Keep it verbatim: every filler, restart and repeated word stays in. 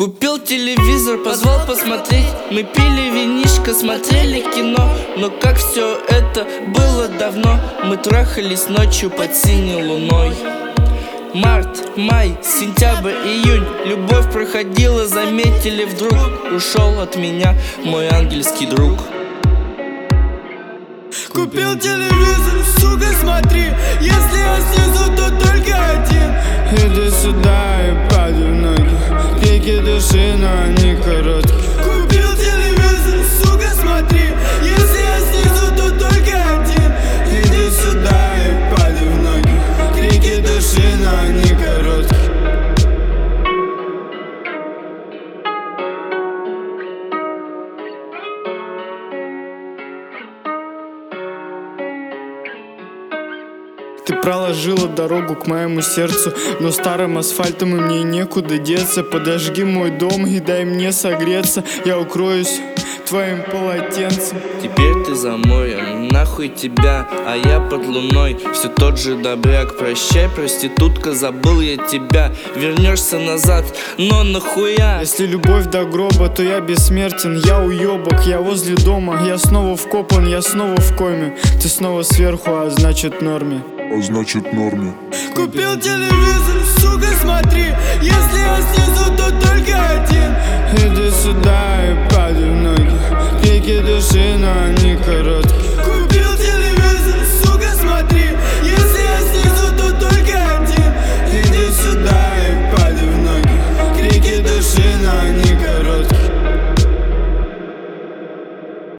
Купил телевизор, позвал посмотреть. Мы пили винишко, смотрели кино. Но как все это было давно. Мы трахались ночью под синей луной. Март, май, сентябрь, июнь. Любовь проходила, заметили вдруг. Ушел от меня мой ангельский друг. Купил телевизор, сука, смотри. Если я снизу, то только один. Иди сюда и падай в ноги. Крики души, но они короткие. Купил телевизор, сука, смотри. Если я снизу, то только один. Иди сюда и падай в ноги. Крики души, но они короткие. Ты проложила дорогу к моему сердцу, но старым асфальтом и мне некуда деться. Подожги мой дом и дай мне согреться. Я укроюсь твоим полотенцем. Теперь ты за морем, нахуй тебя, а я под луной. Все тот же добряк, прощай, проститутка, забыл я тебя. Вернешься назад, но нахуя? Если любовь до гроба, то я бессмертен. Я уебок, я возле дома. Я снова вкопан, я снова в коме. Ты снова сверху, а значит в норме. А значит в норме. Купил телевизор, сука, смотри. Если я снизу, то только один. Иди сюда и падай в ноги. Крики души, но они короткие. Купил